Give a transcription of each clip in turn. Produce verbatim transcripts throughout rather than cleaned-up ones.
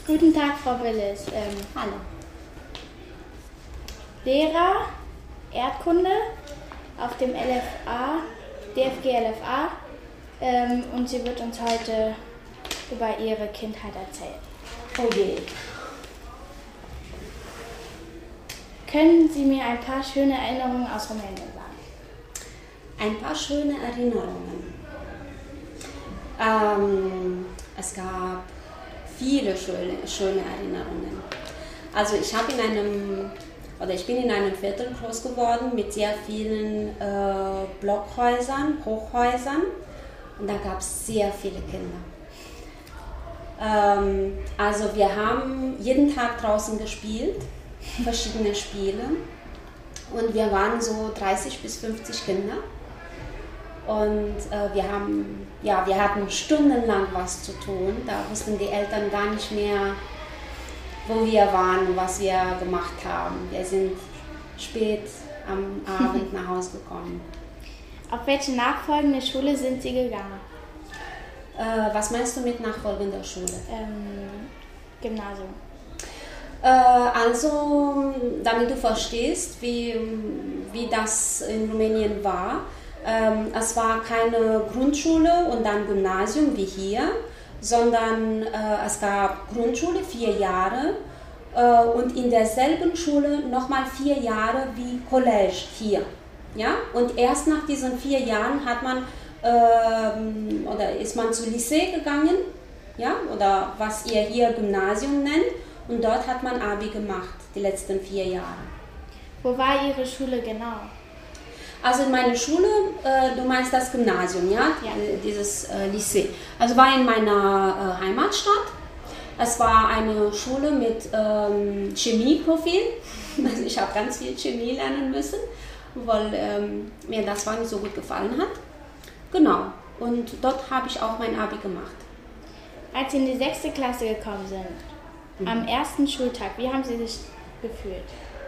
Guten Tag, Frau Willis. Ähm, Hallo. Lehrer, Erdkunde auf dem L F A, D F G L F A ähm, und sie wird uns heute über ihre Kindheit erzählen. Oh je. Können Sie mir ein paar schöne Erinnerungen aus Rumänien sagen? Ein paar schöne Erinnerungen. Ähm, es gab viele schöne, schöne Erinnerungen. Also ich habe in einem, oder ich bin in einem Viertel groß geworden mit sehr vielen äh, Blockhäusern, Hochhäusern, und da gab es sehr viele Kinder. Ähm, also wir haben jeden Tag draußen gespielt, verschiedene Spiele, und wir waren so dreißig bis fünfzig Kinder. Und äh, wir, haben, ja, wir hatten stundenlang was zu tun. Da wussten die Eltern gar nicht mehr, wo wir waren, was wir gemacht haben. Wir sind spät am Abend nach Hause gekommen. Auf welche nachfolgende Schule sind Sie gegangen? Äh, was meinst du mit nachfolgender Schule? Ähm, Gymnasium. Äh, also, damit du verstehst, wie, wie das in Rumänien war. Ähm, es war keine Grundschule und dann Gymnasium wie hier, sondern äh, es gab Grundschule, vier Jahre, äh, und in derselben Schule nochmal vier Jahre wie College hier. Ja? Und erst nach diesen vier Jahren hat man, äh, oder ist man zu Lycée gegangen, ja? Oder was ihr hier Gymnasium nennt, und dort hat man Abi gemacht, die letzten vier Jahre. Wo war Ihre Schule genau? Also in meiner Schule, äh, du meinst das Gymnasium, ja? Ja. Dieses äh, Lycée. Also war in meiner äh, Heimatstadt. Es war eine Schule mit ähm, Chemieprofil. Also ich habe ganz viel Chemie lernen müssen, weil ähm, mir das war nicht so gut gefallen hat. Genau. Und dort habe ich auch mein Abi gemacht. Als Sie in die sechste Klasse gekommen sind, mhm. am ersten Schultag, wie haben Sie sich gefühlt?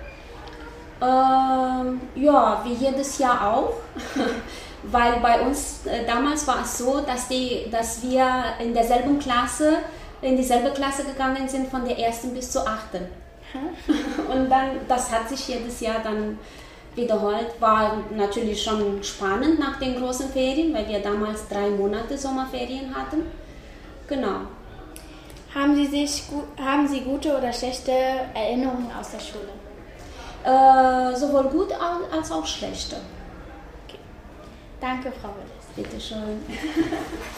Ähm, ja, wie jedes Jahr auch, weil bei uns äh, damals war es so, dass, die, dass wir in derselben Klasse, in dieselbe Klasse gegangen sind, von der ersten bis zur achten. Und dann, das hat sich jedes Jahr dann wiederholt, war natürlich schon spannend nach den großen Ferien, weil wir damals drei Monate Sommerferien hatten. Genau. Haben Sie, sich, haben Sie gute oder schlechte Erinnerungen aus der Schule? Äh, sowohl gut als auch schlechte. Okay. Danke, Frau Willis. Bitte schön.